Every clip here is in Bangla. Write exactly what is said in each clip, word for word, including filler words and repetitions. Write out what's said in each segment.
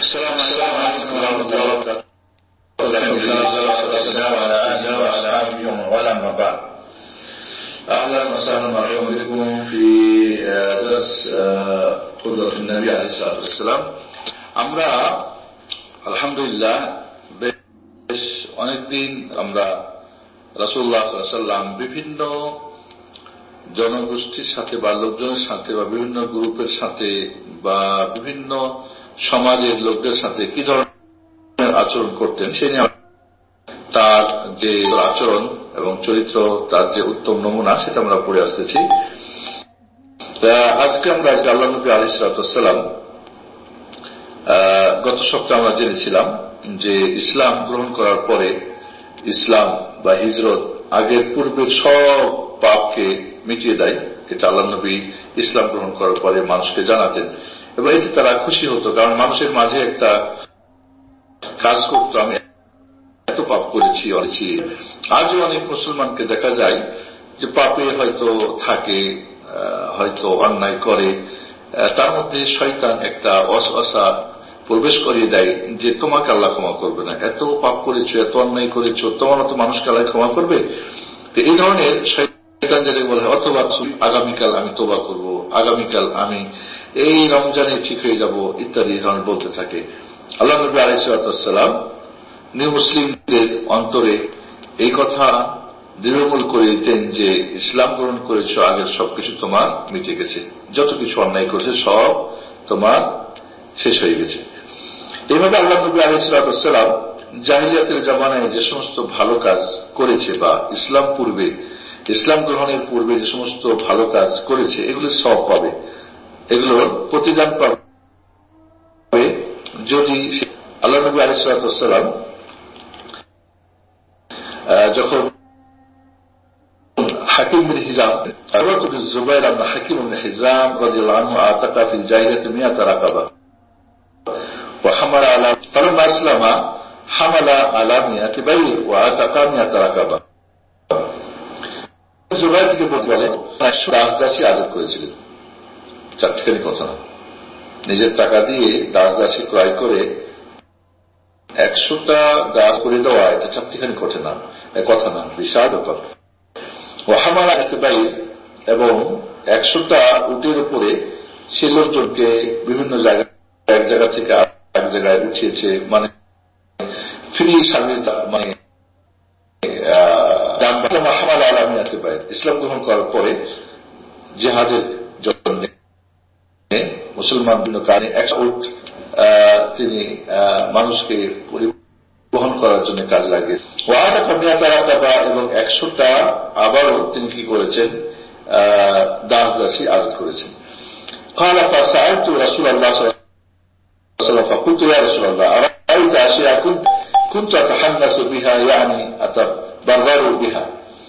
السلام عليكم ورحمة الله وبركاته. الحمد لله والسلام على آله وعلى آله وعلى ما بعد. أهلا وسهلا مرحبا بكم في درس قدوة النبي عليه الصلاة والسلام. আমরা আলহামদুলিল্লাহ বেশ অনেকদিন আমরা রাসূলুল্লাহ সাল্লাল্লাহু আলাইহি ওয়াসাল্লাম বিভিন্ন জনগোষ্ঠীর সাথে বা লোকজনের সাথে বা বিভিন্ন গ্রুপের সাথে বা বিভিন্ন সমাজের লোকদের সাথে কি ধরনের আচরণ করতেন সে নিয়ে তার যে আচরণ এবং চরিত্র, তার যে উত্তম নমুনা, সেটা আমরা পড়ে আসতেছি। আজকে আমরা আল্লাহর নবী আলাইহিস সালাতু ওয়াস সালাম গত সপ্তাহে আমরা জেনেছিলাম যে ইসলাম গ্রহণ করার পরে ইসলাম বা হিজরত আগের পূর্বের সব পাপকে মিটিয়ে দেয়। এটা আল্লাহর নবী ইসলাম গ্রহণ করার পরে মানুষকে জানাতেন এবং এতে তারা খুশি হতো, কারণ মানুষের মাঝে একটা কাজ করতো, আমি এত পাপ করেছি অনেছি। আজও অনেক মুসলমানকে দেখা যায় যে পাপে হয়তো থাকে, হয়তো অন্যায় করে, তার মধ্যে শয়তান একটা ওয়াসওয়াসা প্রবেশ করিয়ে দেয় যে তোমাকে আল্লাহ ক্ষমা করবে না, এত পাপ করেছো, এত অন্যায় করেছো, তোমার মতো মানুষকে আল্লাহ ক্ষমা করবে। তো এই ধরনের শয়তান যেটা বলে অথবা আগামীকাল আমি তোবা করব, আগামীকাল আমি এই রমজানে ঠিক হয়ে যাব ইত্যাদি ধরনের বলতে থাকে। আল্লাহ নবী আলাইহিস সালাতু ওয়াস সালাম নিউ মুসলিমদের অন্তরে এই কথা দৃঢ়মূল করে দিতেন যে ইসলাম গ্রহণ করেছ, আগের সবকিছু তোমার মিটে গেছে, যত কিছু অন্যায় করেছে সব তোমার শেষ হয়ে গেছে। এইভাবে আল্লাহ নবী আলাইহিস সালাতু ওয়াস সালাম জাহিলিয়াতের জামানায় যে সমস্ত ভালো কাজ করেছে বা ইসলাম পূর্বে ইসলাম গ্রহণের পূর্বে যে সমস্ত ভালো কাজ করেছে এগুলো সব পাবে, এগুলোর প্রতিদান পাবে যদি আল্লাহ নবী আলাইহিস সালাতু ওয়াস সালাম যখন হাকিম বিন হিজাম জুবাইর ইবনে হাকিম বিন হিজাম রাদিয়াল্লাহু আনহু আতাকা ফিল জাহিলিয়াতি মিয়াতা রাকাবা ওয়া হামালা আলা ফালাম্মা আসলামা হামালা আলা মিয়াতি বাইর ওয়া আতাকা মিয়াতা রাকাবা। জুবাইর থেকে বলে একশো দাসদাসী আদর করেছিলেন। চারটিখানি কথা না, নিজের টাকা দিয়ে দাসদাসী ক্রয় করে একশোটা দাস করে দেওয়া এটা চারটিখানি কথা না, কথা না, বিশাল ব্যাপার। ও হামালা একেবারে এবং একশোটা উটের উপরে সে লোকজনকে বিভিন্ন জায়গায় এক জায়গা থেকে এক জায়গায় উঠিয়েছে, মানে ফ্রি সার্ভিস, মানে হামালা আলামী একেবারে ইসলাম গ্রহণ করার পরে জিহাদের জন্য মুসলমান বিভিন্ন কারণে একশো উট তিনি মানুষকে পরিবহন করার জন্য কাজে লাগে। ওয়াদা কামিয়া তারা কাবা এবং একশোটা আবারও তিনি কি করেছেন, দাস দাসী আজাদ করেছেন। কালা ফাসাআলতু রাসূলুল্লাহ সাল্লাল্লাহু আলাইহি ওয়াসাল্লাম ফাকুলতু ইয়া রাসূলুল্লাহ আরাআইতা আশিয়া কুনতু আতাহান্নাসু বিহা ইয়ানি আতাবাররারু বিহা।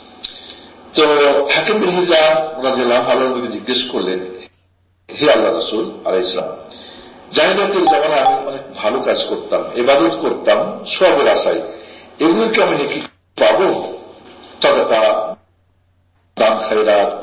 তো হাকিম বিন হিজাম রাদিয়াল্লাহু আনহু জিজ্ঞেস করলেন, হে আল্লাহর রাসূল আলাইহিস সালাম, জাহিলিয়াতের জামানায় আমি অনেক ভালো কাজ করতাম, ইবাদত করতাম সবের আশায়, এগুলোকে আমি নাকি পাবো? সাদাকা, দান খায়রাত,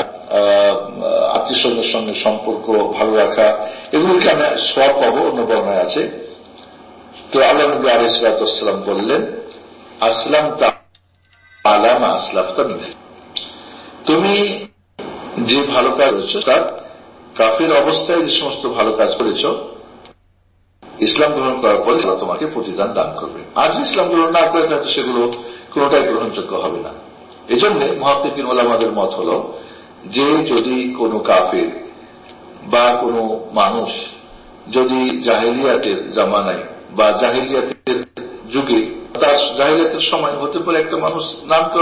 আত্মীয় স্বজনের সঙ্গে সম্পর্ক ভালো রাখা, এগুলোকে আমি সব পাবো? অন্য বর্ণায় আছে। তো আল্লাহ নবী আলাইহিস সালাতু ওয়াস সালাম বললেন, আসলামতা আলা মা আসলাফতা মিনহু, তুমি যে ভালো কাজ করেছো তার কাফির অবস্থায় যে সমস্ত ভালো কাজ করেছ ইসলাম গ্রহণ করার পরে তারা তোমাকে প্রতিদান দান করবে। আর যে ইসলাম গ্রহণ না করে তাহলে সেগুলো কোনোটাই গ্রহণযোগ্য হবে না। এই জন্য মুহাক্কিকিন ওলামাদের মত হল যে যদি কোনো কাফির বা কোনো মানুষ যদি জাহিলিয়াতের জামানায় বা জাহিলিয়াতের যুগে, তার জাহিলিয়াতের সময় হতে পারে একটা মানুষ নাম করে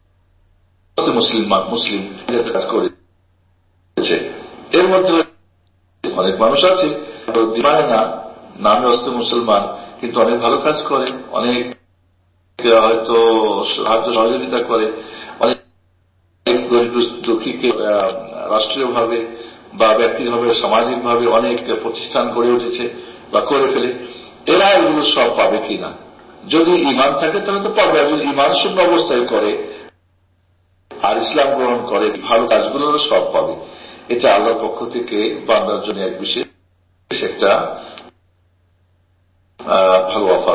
মুসলিম মুসলিম কাজ করেছে, এর মধ্যে অনেক মানুষ আছে মানে না, নামে অস্তে মুসলমান কিন্তু অনেক ভালো কাজ করে, অনেক হয়তো সাহায্য সহযোগিতা করে, অনেক গরিব দুঃখীকে রাষ্ট্রীয় ভাবে বা ব্যক্তিগতভাবে সামাজিক ভাবে অনেক প্রতিষ্ঠান গড়ে উঠেছে বা করে ফেলে, এরা এগুলো সব পাবে কিনা? যদি ঈমান থাকে তাহলে তো পাবে, যদি ঈমান শূন্য অবস্থায় করে আর ইসলাম গ্রহণ করে ভালো কাজগুলোরও সব পাবে। এটা আল্লাহর পক্ষ থেকে বান্দার জন্য এক বিশেষ একটা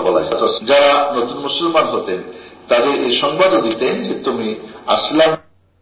বলা হয়। যারা নতুন মুসলমান হতেন তাদের এই সংবাদও দিতেন যে তুমি আসলাম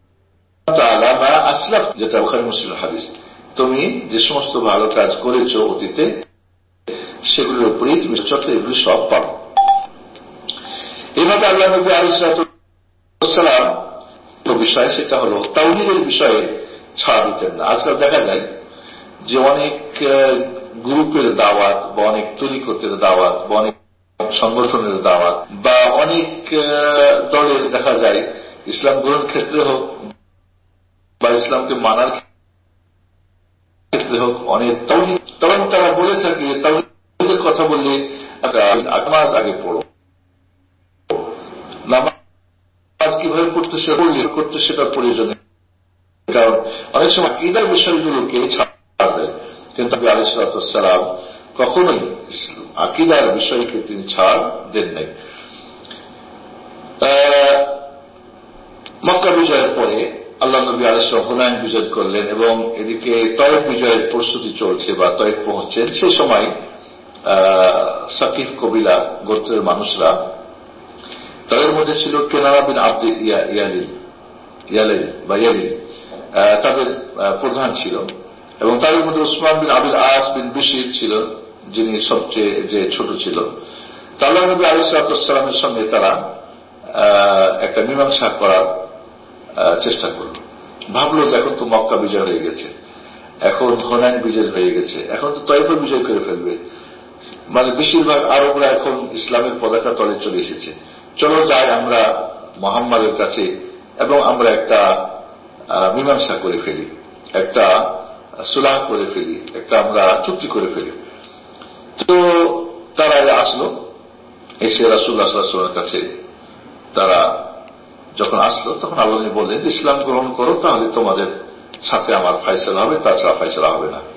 আসলাফ, যেটা বুখারী মুসলিম হাদিস, তুমি যে সমস্ত ভালো কাজ করেছ অতীতে সেগুলোর উপরেই তুমি চর্চ এগুলি সব পাবো। এইভাবে আল্লাহ নবী আলাইহিস সালাম বিষয় সেটা হলো তাওহীদের বিষয়ে ছাড় দিতেন না। আজকাল দেখা যায় যে অনেক গ্রুপের দাওয়াত বা অনেক তরিকতের দাওয়াত বা অনেক সংগঠনের দাওয়াত বা অনেক দলের দেখা যায় ইসলাম গ্রহণ ক্ষেত্রে হোক বা ইসলামকে মানার ক্ষেত্রে হোক অনেক তাওহীদ, তখন তারা বলে থাকে তাওহীদের কথা বললে নামাজ আগে পড়ো, নামাজ কিভাবে পড়তে সে পড়লে করতে সেটার প্রয়োজন, কারণ অনেক সময় ঈদের বিষয়গুলোকে ছাড় দেয়। কিন্তু নবী আলাইহিস সালাম কখনোই আকীদার বিষয়কে তিনি ছাড় দেন নাই। মক্কা বিজয়ের পরে আল্লাহ নবী আলাইহিস সালাম হুনাইন বিজয় করলেন এবং এদিকে তয়েফ বিজয়ের প্রস্তুতি চলছে বা তয়েফ পৌঁছছেন। সেই সময় সাকিফ কবিলা গোত্রের মানুষরা, তাদের মধ্যে ছিল কেনানা বিন আব্দ ইয়ালিল ইয়ালিল বা ইয়ালিল, তাদের প্রধান ছিল, এবং তাদের মধ্যে উসমান বিন আবিল আস বিন বিশির ছিল যিনি সবচেয়ে যে ছোট ছিল। আল্লাহ নবী আলাইহিস সালামের সঙ্গে তারা একটা মীমাংসা করার চেষ্টা করল। ভাবলো যে এখন তো মক্কা বিজয় হয়ে গেছে, এখন হুনাইন বিজয় হয়ে গেছে, এখন তো তয়েফ বিজয় করে ফেলবে, মানে বেশিরভাগ আরবরা এখন ইসলামের পতাকা তলে চলে এসেছে, চলো যাই আমরা মুহাম্মাদের কাছে এবং আমরা একটা মীমাংসা করে ফেলি, একটা সুলাহ করে ফেলি, একটা আমরা চুক্তি করে ফেলি। তো তারা আসলো, এসে রাসূলুল্লাহ সাল্লাল্লাহু আলাইহি ওয়াসাল্লামের কাছে তারা যখন আসলো তখন আল্লাহ বললেন যে ইসলাম গ্রহণ করো, তাহলে তোমাদের সাথে আমার ফয়সালা হবে, তাছাড়া ফয়সালা হবে না।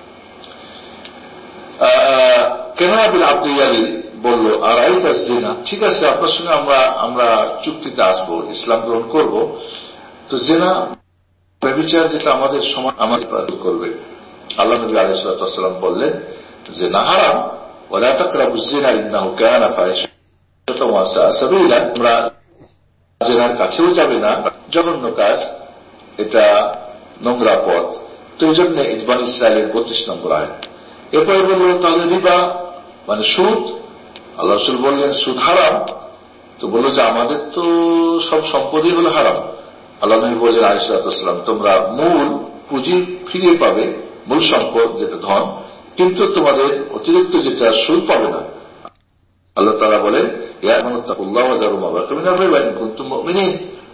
কেনানা বিন আব্দ ইয়ালিল বলল, আর আইতা জিনা, ঠিক আছে আপনার সঙ্গে আমরা আমরা চুক্তিতে আসবো, ইসলাম গ্রহণ করব, তো জিনা ব্যভিচার যেটা আমাদের সমাজ আমাদের করবে। আল্লাহ নবী আলাইহিস সালাম বললেন যে না হারাম, ওয়ালা তাকরাবুজ জিনা ইন্নাহু কানা ফাহিশাতান ওয়া সাআ সাবিলা, তোমরা জিনার কাছেও যাবে না, জঘন্য কাজ, এটা নোংরা পথ। তো এই জন্য বনী ইসরাঈলের বত্রিশ নম্বর আয়াত। এরপরে বলল তাহলে রিবা মানে সুদ, আল্লাহ রাসূল বললেন সুদ হারাম। তো বলল যে আমাদের তো সব সম্পদই হলো হারাম। আল্লাহ নবী বললেন আলাইহিস সালাম, তোমরা মূল পুঁজি ফিরে পাবে, মূল সম্পদ যেটা ধন, কিন্তু তোমাদের অতিরিক্ত যেটা সুদ পাবে না। আল্লাহ তাআলা বলেন ইয়া আমানুত্তাকুল্লাহ ওয়া যারু মা বাকিয়া মিনার রিবা ইন কুনতুম মুমিনিন,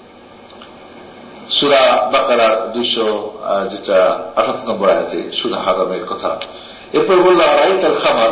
সূরা বাকারা দুইশো যেটা আটাত্তর নম্বর আয়াতে সুদ হারামের কথা। এরপর বলল রাইতাল খামার,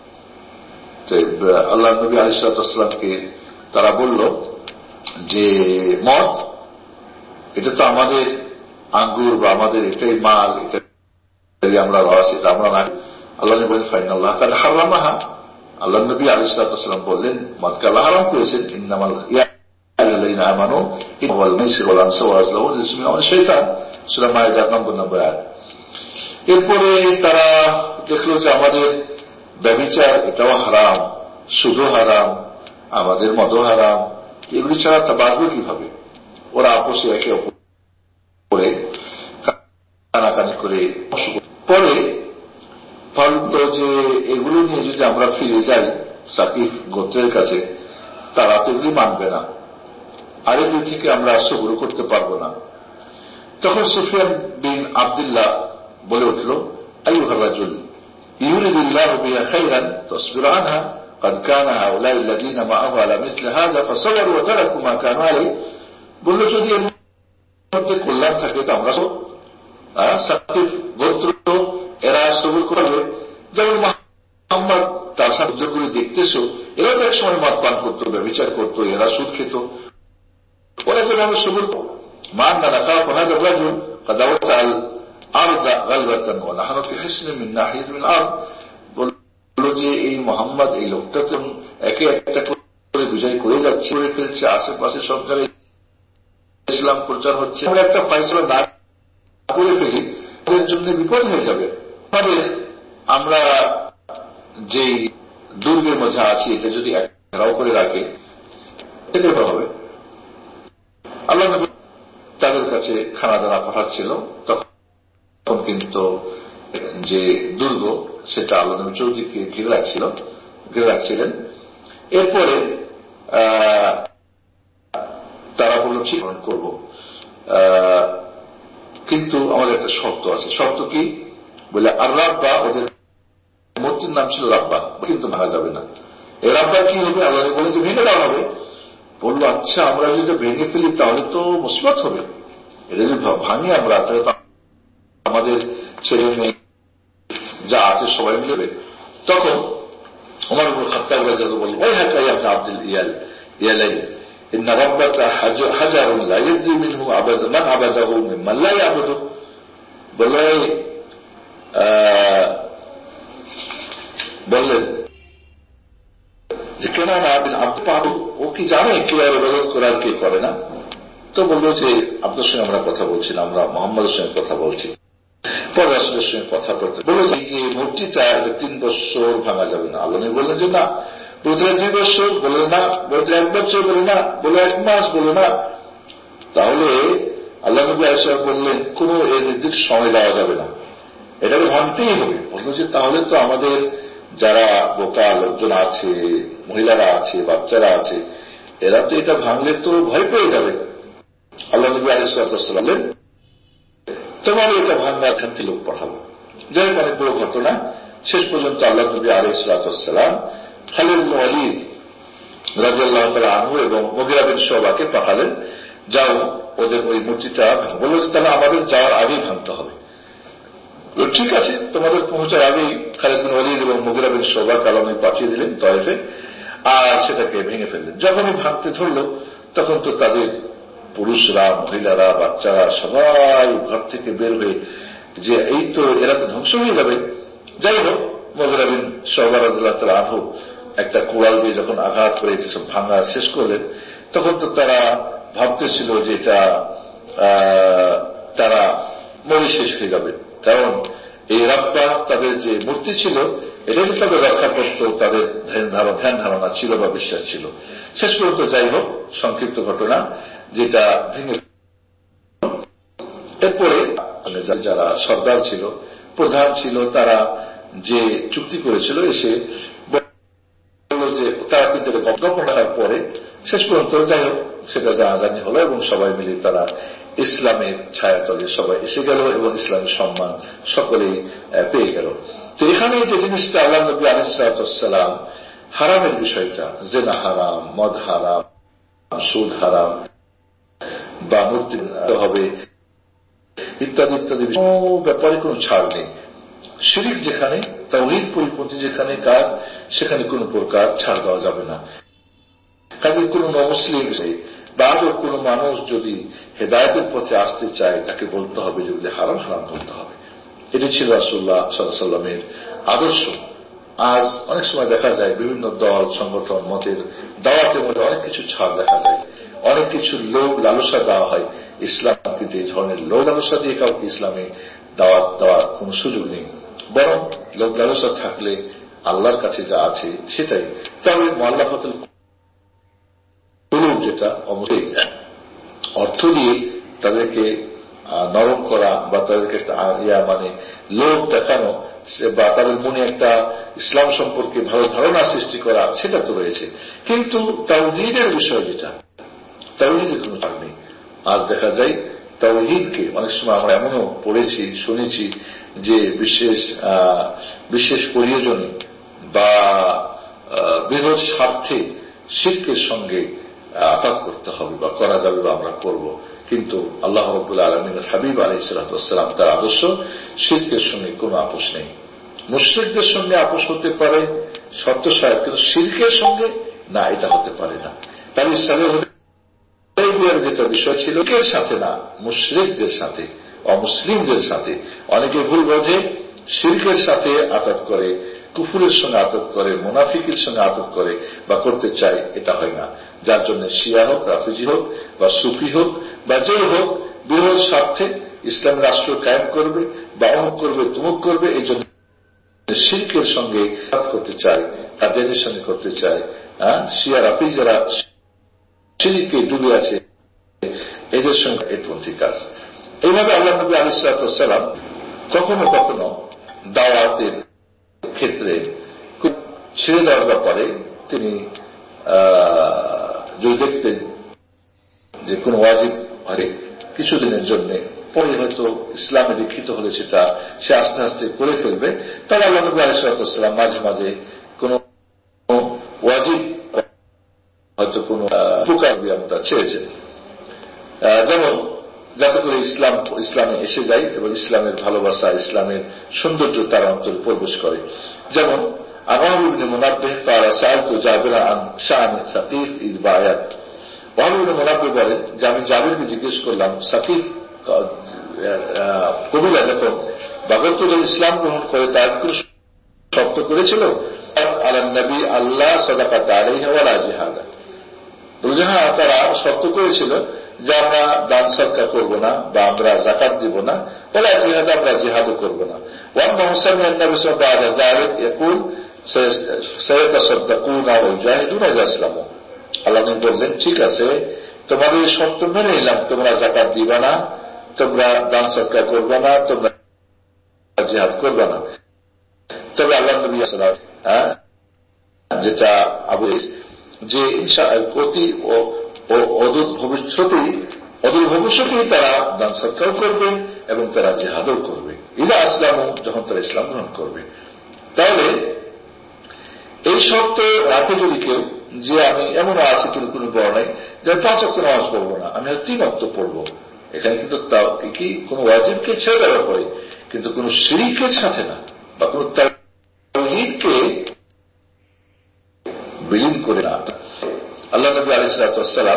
আল্লাহ নবী আলাইহিস সালামকে তারা বলল যে মদ, এটা তো আমাদের আঙ্গুর বা আমাদের এটাই মাল, এটাই আমরা রস, এটা আমরা না। আল্লাহ নবী বলেন ফাইনাল্লাহ কাদ হারামাহা, আল্লাহ নবী আলাইহিস সালাম বললেন মদকে আল্লাহ হারাম করেছেন। ইন্নামাল ইয়াল্লাযিনা আমানু ওয়াল মাইসির ওয়াল আনসাব ওয়াল আজলাম ইসমি ওয়া শাইতান, সূরা মায়েদা নম্বর নম্বর আয়াত। এরপরে তারা দেখলো যে আমাদের ব্যভিচার এটাও হারাম, সুদও হারাম, আমাদের মদও হারাম, এগুলি ছাড়া তা বাঁচবে কিভাবে? ওরা আপোষে একে অপরে কানাকানি করে পরে ভাবল যে এগুলো নিয়ে যদি আমরা ফিরে যাই সাকিফ গোত্রের কাছে, তারা তো এগুলি মানবে না, আর এগুলি থেকে আমরা সবুর করতে পারবো না। তখন সুফিয়ান বিন আব্দুল্লাহ বলে উঠল, আইয়ুহার রাজুল ইউরিদুল্লাহু বিহা খাইরান তাসবির আনহা قد كان هؤلاء الذين معه على مثل هذا فصبروا وتركوا ما كانوا عليه, বলল যদি এর মধ্যে কল্যাণ থাকে তো আমরা সাকিফ গোত্র এরা সবুর করবে, যেমন মুহাম্মদ তার সাহায্যগুলি দেখতেছো, এরা তো এক সময় মদ পান করতো, ব্যভিচার করতো, এরা সুদ খেত, ওরা যেন আমি সবুর মান না রাখা হাযা রাজুল قد وسع الارض غلبة ونحن في حسن من ناحية من الارض, বলল যে এই মোহাম্মদ এই লোকটা তো একে একটা করে বিজয় করে যাচ্ছে, করে ফেলছে, আশেপাশে সব জায়গায় ইসলাম প্রচার হচ্ছে, আমরা একটা ফয়সালা না করে ফেলি এর জন্য বিপদ হয়ে যাবে। তবে আমরা যে দুর্গের মধ্যে আছি এটা যদি ঘেরাও করে রাখে, এটা হবে। আল্লাহ নবী তাদের কাছে খানা দানা পাঠাচ্ছিল, তখন কিন্তু যে দুর্গ সেটা আল্লাহ নবী চৌদিকে ঘিরে রাখছিল ঘিরে রাখছিলেন। এরপরে তারা বলল ঠিক করবো, কিন্তু আমাদের একটা শর্ত আছে। শর্ত কি বলে, আর রাব্বা, ওদের মূর্তির নাম ছিল রাব্বা, কিন্তু ভাঙা যাবে না। এই রাব্বা কি হবে? আল্লাহ বলে যে ভেঙে দেওয়া হবে। বললো আচ্ছা, আমরা যদি ভেঙে ফেলি তাহলে তো মুসিবত হবে, এটা যদি ভাঙি আমরা তাহলে তো আমাদের ছেলে মেয়ে যা আছে সবাই মিলবে। তখন ওমর ইবনে খাত্তাব রাদিয়াল্লাহু আনহু বলল, ওই হাকা ইয়া ইবনে আব্দুল ইয়াল ইয়ালাই ইন্না রাব্বাকা হাজারুন লা ইয়াদরি মিনহু আবাদা মান আবাদাহু মিম্মান লা ইয়াবুদু। বলে বললেন যে কেন না বিন আব্দুল, ও কি জানে কে আর ইবাদত করার কে করে না? তো বলল যে আপনার সঙ্গে আমরা কথা বলছি না, আমরা মুহাম্মাদের সঙ্গে কথা বলছি। পরে রাসূলের সঙ্গে কথা বলতে বলে যে মূর্তিটা তিন বছর ভাঙা যাবে না। আল্লাহ বললেন যে না। বলতে দুই বছর, বলে না। বলতে এক বছর, বলে না। বলে এক মাস, বলে না। তাহলে আল্লাহ নবী আয়েশা বললেন কোন এর নির্দিষ্ট সময় দেওয়া যাবে না, এটাকে ভাঙতেই হবে। বলল যে তাহলে তো আমাদের যারা বোকা লোকজন আছে, মহিলারা আছে, বাচ্চারা আছে, এরা তো এটা ভাঙলে তো ভয় পেয়ে যাবে। আল্লাহ নবী আলাইহিস সালাম বললেন তোমার এটা ভাঙবে, এখান থেকে লোক পাঠাবো। যাই হোক, অনেক বড় ঘটনা। শেষ পর্যন্ত আল্লাহ নবী আলাইহিস সালাম খালিদ ইবনে ওয়ালিদ রাদিয়াল্লাহু তাআলা আনহু এবং মুগীরা বিন শুবাকে পাঠালেন, যাও ওদের ওই মূর্তিটা ভাঙো। বলল যে তাহলে আমাদের যাওয়ার আগেই ভাঙতে হবে। ঠিক আছে, তোমাদের পৌঁছার আগেই খালিদ বিন ওয়ালিদ এবং মুগীরা বিন শুবা কালামে পাঠিয়ে দিলেন তায়েফে, আর সেটাকে ভেঙে ফেললেন। যখনই ভাঙতে ধরল তখন তো তাদের পুরুষরা, মহিলারা, বাচ্চারা সবাই ঘর থেকে বের হয়ে যে এই তো এরা তো ধ্বংস হয়ে যাবে। যাই হোক, মুগীরা বিন শুবা রাদিয়াল্লাহু তাআলা আনহু একটা কুড়াল দিয়ে যখন আঘাত করে সব ভাঙা শেষ করলেন, তখন তো তারা ভাবতেছিল যে এটা তারা মরে শেষ হয়ে যাবে। কারণ এই রাব্বা তাদের যে মূর্তি ছিল, এটা যে তাদের রক্ষা করত, তাদের ধ্যান ধারণা ছিল বা বিশ্বাস ছিল। শেষ পর্যন্ত যাই হোক, সংক্ষিপ্ত ঘটনা যেটা ভেঙে। এরপরে যারা সর্দার ছিল, প্রধান ছিল, তারা যে চুক্তি করেছিল এসে বলল যে তারা কিন্তু গোপন রাখার পরে শেষ পর্যন্ত যাই হোক সেটা জানাজানি হলো এবং সবাই মিলে তারা ইসলামের ছায়াতলে সবাই এসে গেল এবং ইসলামের সম্মান সকলেই পেয়ে গেল। তো এখানে যে জিনিসটা আল্লাহ নবী আলাইহিস সালাম হারামের বিষয়টা, জেনা হারাম, মদ হারাম, সুদ হারাম বা মূর্তি হবে ইত্যাদি ইত্যাদি ব্যাপারে কোনো ছাড় নেই। শিরক যেখানে, তাওহীদ পরিপন্থী যেখানে কাজ, সেখানে কোনো প্রকার ছাড় দেওয়া যাবে না। কাজে কোন মুসলিম বা আরো কোন মানুষ যদি হেদায়েতের পথে আসতে চায় তাকে বলতে হবে যেগুলি হারাম হারাম বলতে হবে। এটি ছিল রাসূলুল্লাহ সাল্লাল্লাহু আলাইহি ওয়াসাল্লামের আদর্শ। আজ অনেক সময় দেখা যায় বিভিন্ন দল, সংগঠন, মতের দাওয়াতের মধ্যে অনেক কিছু ছাড় দেখা যায়, অনেক কিছু লোভ লালসা দেওয়া হয়। ইসলাম কিন্তু এই ধরনের লোভ লালসা দিয়ে কাউকে ইসলামে দাওয়াত দেওয়ার কোন সুযোগ নেই। বরং লোভ লালসা থাকলে আল্লাহর কাছে যা আছে সেটাই। তবে মুআল্লাফাতুল কুলুব যেটা অবশ্যই অর্থ দিয়ে তাদেরকে নরম করা বা তাদেরকে ইয়া মানে লোভ দেখানো বা তাদের মনে একটা ইসলাম সম্পর্কে ভালো ধারণা সৃষ্টি করা, সেটা তো রয়েছে। কিন্তু তাওহীদের বিষয় যেটা, তাওহীদের কোনো ছাড় নেই। আজ দেখা যায় তাওহীদকে অনেক সময় আমরা এমনও পড়েছি, শুনেছি যে বিশেষ বিশেষ প্রয়োজনে বা বৃহৎ স্বার্থে শিরকের সঙ্গে আঘাত করতে হবে বা করা যাবে বা আমরা করব। কিন্তু আল্লাহ রাব্বুল আলামিনের হাবিব আলাইহিস সালাতু ওয়াস সালাম তার আদর্শ শিরকের সঙ্গে কোনো আপোষ নেই। মুশরিকদের সঙ্গে আপোষ হতে পারে শর্ত সাহেব, কিন্তু শিরকের সঙ্গে না, এটা হতে পারে না। তার ইসলামের যেটা বিষয় ছিল এর সাথে না, মুশরিকদের সাথে, অমুসলিমদের সাথে। অনেকে ভুল বোঝে, শিরকের সাথে আঘাত করে, কুফুরের সঙ্গে আঘাত করে, মুনাফিকের সঙ্গে আঘাত করে বা করতে চায়, এটা হয় না। যার জন্য শিয়া হোক, রাফিজি হোক বা সুফি হোক বা যে হোক, বৃহৎ স্বার্থে ইসলাম রাষ্ট্র কায়েম করবে বা অমুক করবে তুমুক করবে, এই জন্য শিরকের সঙ্গে আঘাত করতে চায়, তাদের সঙ্গে করতে চায়, শিয়া রাফি যারা শিরকে ডুবে আছে এদের সঙ্গে এরপন্থী কাজ। এইভাবে আল্লাহ নবী আলাইহিস সালাম কখনো কখনো দাওয়াতের ক্ষেত্রে ছেড়ে দেওয়ার ব্যাপারে তিনি যদি দেখতেন যে কোন ওয়াজিব হরে কিছুদিনের জন্য পরে হয়তো ইসলামে দীক্ষিত হলে সেটা সে আস্তে আস্তে করে ফেলবে, তাহলে আল্লাহ নবী আলাইহিস সালাম মাঝে মাঝে কোন ওয়াজিব হয়তো কোন উপকার আমরা ছেড়েছেন, যেমন যাতে করে ইসলাম ইসলামে এসে যায় এবং ইসলামের ভালোবাসা ইসলামের সৌন্দর্য তার অন্তরে প্রবেশ করে। যেমন আমার ইবনে মুনাব্বিহ قال سألت جابر عن شأن ثقيف إذ بايعت। ওয়াহাব ইবনে মুনাব্বিহ বলেন যে আমি জাবিরকে জিজ্ঞেস করলাম সাকিফ কবিরা যখন বাগরতুল ইসলাম গ্রহণ করে তার কোনো শর্ত করেছিল? আলান নবী আল্লাহ সাদাকাত আলাইহি ওয়ালা জিহাদ। হ্যাঁ, তারা শর্ত করেছিল যে আমরা দান সদকা করব না বা আমরা যাকাত দিব না, ওয়ালা জিহাদ আমরা জিহাদও করব না। ওয়ান মুহসামিন নবী সাল্লাল্লাহু আলাইহি ওয়াসাল্লাম ইয়াকুল সায়াতাসাদদাকুনা ওয়া ইউজাহিদুনা ইলা ইসলাম। আল্লাহ বললেন ঠিক আছে, তোমাদের শর্ত মেনে নিলাম, তোমরা যাকাত দিবা না, তোমরা দান সদকা করবে না, তোমরা জিহাদ করবে না। তবে আল্লাহ নবী সাল্লাল্লাহু আলাইহি ওয়াসাল্লাম যেটা আবু যে অতি অদূর ভবিষ্যতেই অদূর ভবিষ্যতেই তারা দান সদকাও করবে এবং তারা জিহাদও করবে ইলা ইসলাম, যখন তারা ইসলাম গ্রহণ করবে। তাহলে এই শর্ত রাখে যদি কেউ যে আমি এমন আছে কোনো কোনো বর্ণায় যে পাঁচ ওয়াক্ত নামাজ পড়বো না, আমি তিন ওয়াক্ত পড়বো, এখানে কিন্তু তাও কি কোন ওয়াজিবকে ছেড়ে দেওয়া হয়, কিন্তু কোন শিরকের সাথে না বা কোন তাওহীদকে বিলীন করে না। আল্লাহ নবী আলাইহিস সালাম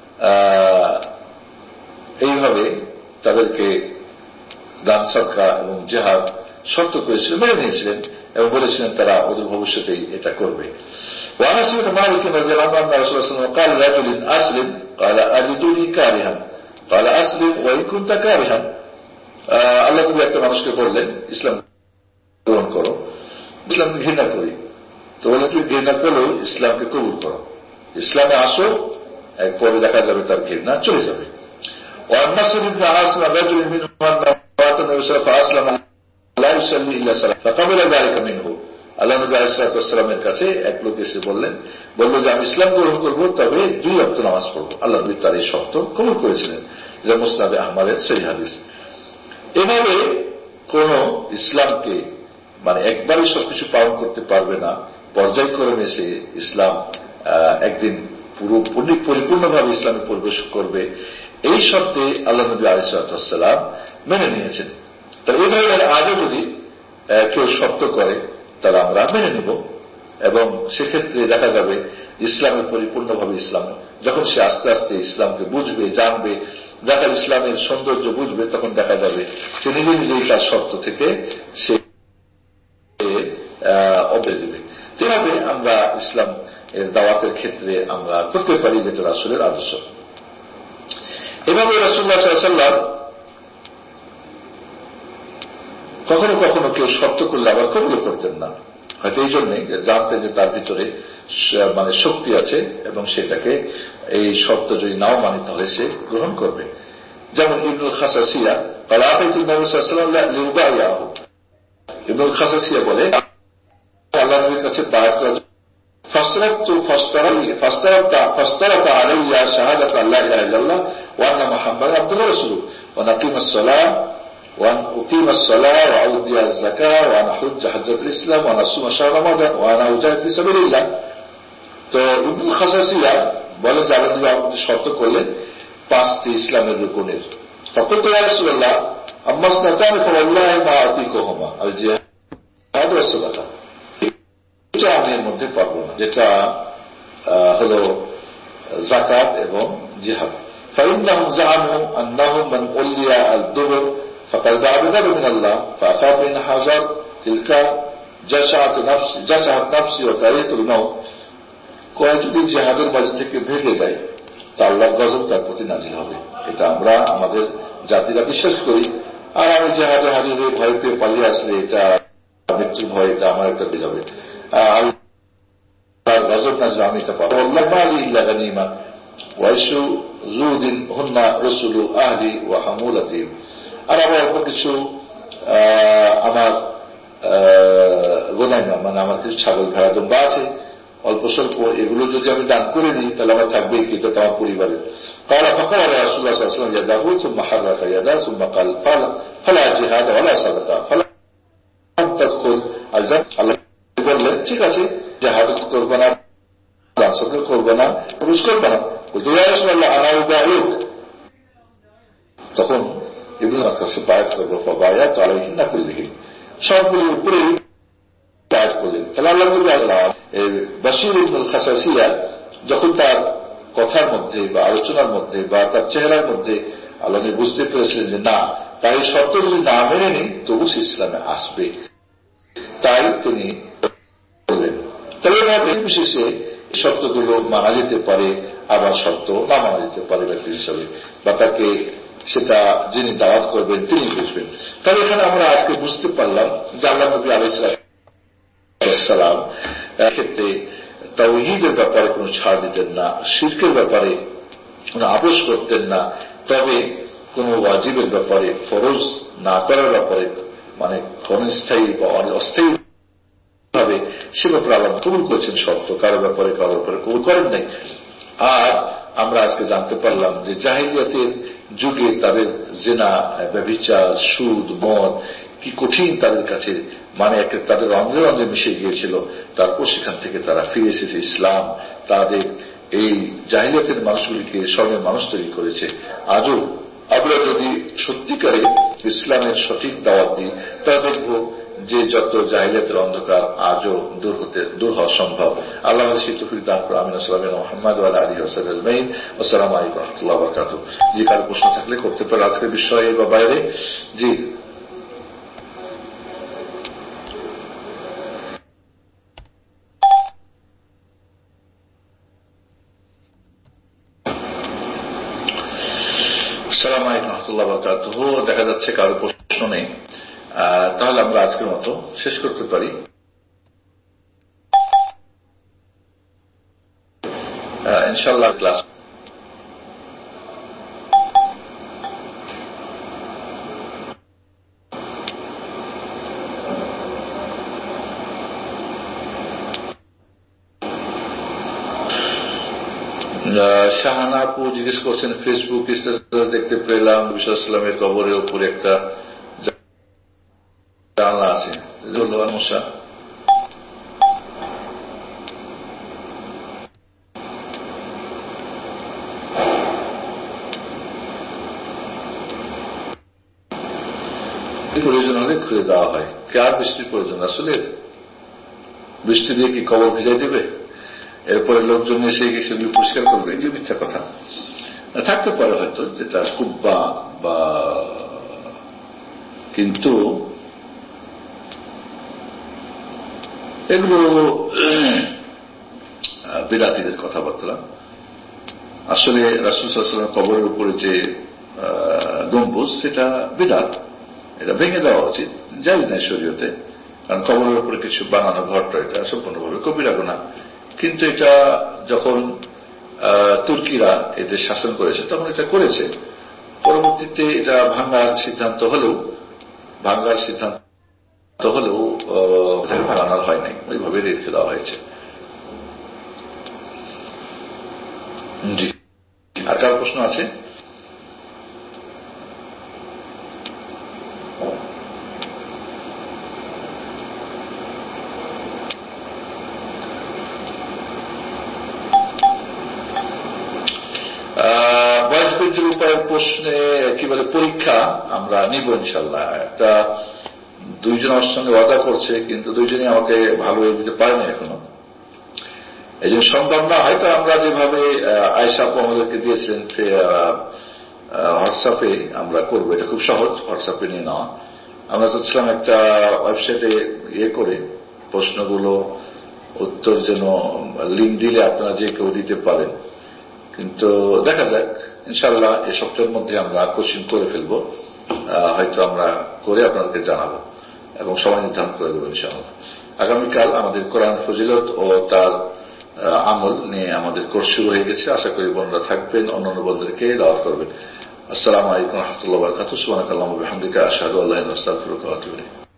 এইভাবে তাদেরকে দান সদকা এবং জিহাদ শর্ত করেছিলেন, মেনে নিয়েছিলেন এবং বলেছিলেন তারা অদূর ভবিষ্যতেই এটা করবে। وعن أنس بن مالك رضي الله عنه أن رسول الله صلى الله عليه وسلم قال رجل أسلم قال أجدني كارها قال أسلم وإن كنت كارها। আল্লাহ নবী একটা মানুষকে বললেন ইসলাম গ্রহণ করো, ইসলামকে ঘৃণা করি, তো বলে তুই ঘৃণা করলেও ইসলামকে কবুল করো, ইসলামে আসো, পরে দেখা যাবে তার ঘৃণা চলে যাবে। وعن نصر بن عاصم رجل منهم أنه فات النبي صلى الله عليه وسلم لا يصلي إلا صلاة فقبل ذلك منه। আল্লাহ নবী আলাইহিস সালামের কাছে এক লোক এসে বললেন বলল যে আমি ইসলাম গ্রহণ করবো, তবে দুই ওয়াক্ত নামাজ পড়বো। আল্লাহ নবী তার এই শর্ত কবুল করেছিলেন, যা মুসনাদে আহমদের সহিহ হাদিস। এভাবে কোন ইসলামকে মানে একবারই সবকিছু পালন করতে পারবে না, পর্যায়ক্রমে এসে ইসলাম একদিন পুরো পরিপূর্ণভাবে ইসলামে প্রবেশ করবে, এই শর্তে আল্লাহ নবী আলাইহিস সালাম মেনে নিয়েছেন। তো এই ধরনের আজও যদি কেউ শর্ত করে তাহলে আমরা মেনে নেব এবং সেক্ষেত্রে দেখা যাবে ইসলামের পরিপূর্ণভাবে ইসলাম যখন সে আস্তে আস্তে ইসলামকে বুঝবে, জানবে, দেখা ইসলামের সৌন্দর্য বুঝবে, তখন দেখা যাবে সে নিজে নিজেই তার শর্ত থেকে সে অব্যাহতি দেবে। এভাবে আমরা ইসলাম এর দাওয়াতের ক্ষেত্রে আমরা করতে পারি, যেটা রাসূলের আদর্শ। এভাবে রাসূলুল্লাহ সাল্লাল্লাহু আলাইহি ওয়াসাল্লাম কখনো কখনো কেউ শর্ত করলে আবার কবুল করতেন না, হয়তো এই জন্যে জানতেন যে তার ভিতরে মানে শক্তি আছে এবং সেটাকে এই শর্ত যদি নাও মানে তাহলে সে গ্রহণ করবে। যেমন ইবনুল খাসাসিয়া ইবনুল খাসাসিয়া বলে আল্লাহ নবীর কাছে বায়াত করা ফাসতারাতু ফাসতারাতা ফাসতারাতা আলাইয়া শাহাদাতু আল্লা ইলাহা ইল্লাল্লাহ ওয়া আন্না মুহাম্মাদান আবদুহু ওয়া রাসূলুহু ওয়া নাকিমাস সালাহ وأن أقيم الصلاة وأؤدي الزكاة وأن أحج حجة الإسلام وأن أصوم شهر رمضان وأن أجاهد في سبيل الله। তো ইবনুল খাসাসিয়া বলে যে আল্লাহ নবী আমাকে শর্ত করলেন পাঁচটি ইসলামের রুকুনের। فقلت يا رسول الله أما اثنتان فوالله ما أطيقهما الجهاد والصدقة। এটা আমি এর মধ্যে পারবো না, যেটা হলো যাকাত এবং জিহাদ। فإنهم زعموا أنهم من ولي الدبر فقد بعد ذلك من الله فأخاف إن حاجات تلك جشعت نفسي جشعت نفسي وكرهت الموت। কয় যদি জিহাদের বাড়ি থেকে ভেঙে যায় তা আল্লাহর গজব তার প্রতি নাজিল হবে, এটা আমরা আমাদের জাতিরা বিশ্বাস করি। আর আমি জিহাদে হাজির হয়ে ভয় পেয়ে পালিয়ে আসলে এটা মৃত্যুর ভয়, এটা আমার একটা দিয়ে যাবে, আল্লাহর গজব নাজলা আমি তা পাবো আল্লাহ মালি ইল্লা গানিমা ওয়াইসু জুদিন হুন্না রসুলু আহলি ওয়া হামুলাতি। আর আমার অল্প কিছু আমার গোনাইমা মানে আমার কিছু ছাগল ভেড়া দুম্বা আছে অল্প স্বল্প, এগুলো যদি আমি দান করে দিই তাহলে আমার থাকবেই কি, এটা আমার পরিবারের। قال فقال رسول الله صلى الله عليه وسلم يده ثم حرك يده ثم قال قال فلا جهاد ولا صدقه فلا تدخل الجنه। আল্লাহ বললেন ঠিক আছে, জিহাদ করবে না, দান সদকা করবে না, রুজ করবে না। ইয়া রাসূলুল্লাহ আনা উবাইক, তখন ইবনে আব্বাস বায়াত করবে, ফাবায়াত আলাইহিন্না কুল্লিহিন, সবগুলো উপরে বায়াত করলেন। তাহলে আল্লাহ নবী বাশীর ইবনুল খাসাসিয়া যখন তার কথার মধ্যে বা আলোচনার মধ্যে বা তার চেহারার মধ্যে আল্লাহ বুঝতে পেরেছিলেন যে না, তাই শর্ত যদি না মেনে নেই তবু সে ইসলামে আসবে, তাই তিনি বললেন। তাহলে বিশেষে শর্তগুলো মানা যেতে পারে, আবার শর্ত না মানা যেতে পারে ব্যক্তি হিসাবে, বা তাকে সেটা যিনি দাওয়াত করবেন তিনি বুঝবেন। তাহলে এখানে আমরা আজকে বুঝতে পারলাম যে আল্লাহ নবী আলাইহিস সালাম ক্ষেত্রে তাওহীদের ব্যাপারে কোনো ছাড় দিতেন না, শিরকের ব্যাপারে কোনো আপোষ করতেন না, তবে কোন ওয়াজিবের ব্যাপারে, ফরজ না করার ব্যাপারে, মানে ক্ষণস্থায়ী বা অস্থায়ী ভাবে সে ব্যাপারে আল্লাহ কবুল করেছেন শর্ত, কারো ব্যাপারে কারো ব্যাপারে কবুল করেন নাই। আর আমরা আজকে জানতে পারলাম যে জাহিলিয়াতের যুগে তাদের জিনা, ব্যভিচার, সুদ, মদ কি কঠিন তাদের কাছে, মানে তাদের রঙে রঙে মিশে গিয়েছিল। তারপর সেখান থেকে তারা ফিরে এসেছে ইসলাম, তাদের এই জাহিলিয়াতের মানুষগুলিকে স্বর্ণের মানুষ তৈরি করেছে। আজও আমরা যদি সত্যিকারে ইসলামের সঠিক দাওয়াত দিই তা দেখব যে যত জাহিলিয়াতের অন্ধকার আজও দূর হতে দূর হওয়া সম্ভব। আল্লাহ সেই তৌফিক দান করে। আমিন। আসসালামু আলাইকুম মুহাম্মদ ওয়া আলা আলিহি ওয়া সাহবিহি আজমাইন। আসসালামু আলাইকুম ওয়া রাহমাতুল্লাহি ওয়া বারাকাতুহু। যে কারো প্রশ্ন থাকলে করতে পারে আজকের বিষয়ে বা বাইরে। জি, আসসালামু আলাইকুম ওয়া রাহমাতুল্লাহি ওয়া বারাকাতুহু। দেখা যাচ্ছে কারো প্রশ্ন নেই, তাহলে আমরা আজকের মতো শেষ করতে পারি। ইনশাআল্লাহ ক্লাস শাহানা আপু জিজ্ঞেস করছেন, ফেসবুক স্ট্যাটাস দেখতে পেলাম বিশ্বর ইসলামের কবরের উপরে একটা জানলা আছে, ধন্যবাদ মশা। প্রয়োজন হলে খুলে দেওয়া হয়, কার বৃষ্টির প্রয়োজন? আসলে বৃষ্টি দিয়ে কি কবর ভিজাই দেবে? এরপরে লোকজন এসে গিয়ে সেগুলি পরিষ্কার করবে, যে মিথ্যা কথা। থাকতে পারে হয়তো যেটা কুব্বা বা, কিন্তু এগুলো বিদাতীদের কথাবার্তা। আসলে রাসূল সাল্লাল্লাহু আলাইহি ওয়াসাল্লাম কবরের উপরে যে গম্বুজ, সেটা বিদআত, এটা ভেঙে দেওয়া উচিত, জায়েজ নাই শরীয়তে। কারণ কবরের উপরে কিছু বানানো ঘরটা এটা সম্পূর্ণভাবে কবিরা গুনাহ। কিন্তু এটা যখন তুর্কিরা এদের শাসন করেছে তখন এটা করেছে, পরবর্তীতে এটা ভাঙার সিদ্ধান্ত হলেও ভাঙার সিদ্ধান্ত হলেও ভাঙানো হয় নাই, ওইভাবে রেখে দেওয়া হয়েছে। জি, আর কার প্রশ্ন আছে? প্রশ্নে কি বলে, পরীক্ষা আমরা নিব ইনশাল্লাহ। একটা দুইজন আমার সঙ্গে ওয়াদা করছে, কিন্তু দুইজনই আমাকে ভালো দিতে পারে না এখনো, এই জন্য সম্ভব না। হয়তো আমরা যেভাবে আয়েশা আপু আমাদেরকে দিয়েছেন হোয়াটসঅ্যাপে আমরা করবো, এটা খুব সহজ, হোয়াটসঅ্যাপে নিয়ে নেওয়া। আমরা চাচ্ছিলাম একটা ওয়েবসাইটে ইয়ে করে প্রশ্নগুলো উত্তর যেন লিঙ্ক দিলে আপনারা যে কেউ দিতে পারেন, কিন্তু দেখা যাক ইনশাআল্লাহ এই সপ্তাহের মধ্যে আমরা কোশ্চিন করে ফেলবো, হয়তো আমরা করে আপনাদেরকে জানাবো এবং সময় নির্ধারণ করে দেবো ইনশাআল্লাহ। আগামীকাল আমাদের কোরআন ফজিলত ও তার আমল নিয়ে আমাদের কোর্স শুরু হয়ে গেছে। আশা করি বোনরা থাকবেন, অন্যান্য বোনদেরকে দাওয়াত করবেন। আসসালামু আলাইকুম ওয়া রাহমাতুল্লাহি ওয়া বারাকাতুহু। সুবহানাকাল্লাহুম্মা ওয়া বিহামদিকা আশহাদু আল্লা ইলাহা ইল্লা আনতা আস্তাগফিরুকা ওয়া আতুবু ইলাইক।